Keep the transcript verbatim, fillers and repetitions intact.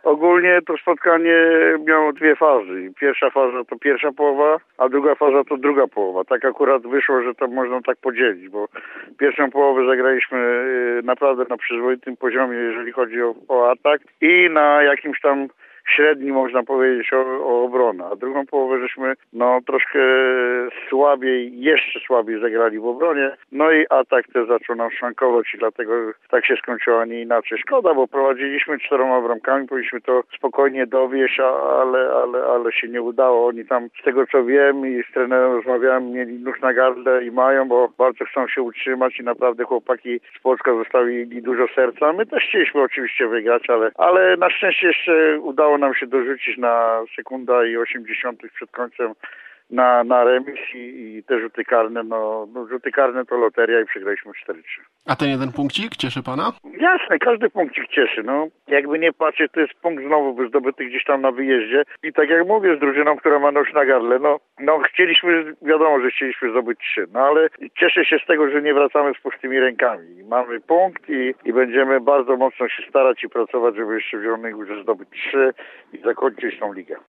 Ogólnie to spotkanie miało dwie fazy. Pierwsza faza to pierwsza połowa, a druga faza to druga połowa. Tak akurat wyszło, że to można tak podzielić, bo pierwszą połowę zagraliśmy naprawdę na przyzwoitym poziomie, jeżeli chodzi o, o atak i na jakimś tam średnim, można powiedzieć, o, o obronę. A drugą połowę żeśmy no troszkę słabiej, jeszcze słabiej zagrali w obronie. No i atak też zaczął nam szwankować i dlatego tak się skończyło, a nie inaczej. Szkoda, bo prowadziliśmy czteroma bramkami, powinniśmy to spokojnie dowieść, ale, ale, ale się nie udało. Oni tam, z tego co wiem i z trenerem rozmawiałem, mieli nóż na gardle i mają, bo bardzo chcą się utrzymać i naprawdę chłopaki z Płocka zostawili dużo serca. My też chcieliśmy oczywiście wygrać, ale, ale na szczęście jeszcze udało nam się dorzucić na sekunda i osiemdziesiątych przed końcem na, na remis i, i te rzuty karne. No, no rzuty karne to loteria i przegraliśmy cztery trzy. A ten jeden punkcik cieszy pana? Jasne, każdy punkcik cieszy. No, jakby nie patrzeć, to jest punkt znowu zdobyty gdzieś tam na wyjeździe. I tak jak mówię, z drużyną, która ma nóż na gardle, no, no chcieliśmy, wiadomo, że chcieliśmy zdobyć trzy, no ale cieszę się z tego, że nie wracamy z pustymi rękami. Mamy punkt i, i będziemy bardzo mocno się starać i pracować, żeby jeszcze w Zielonej Górze zdobyć trzy i zakończyć tą ligę.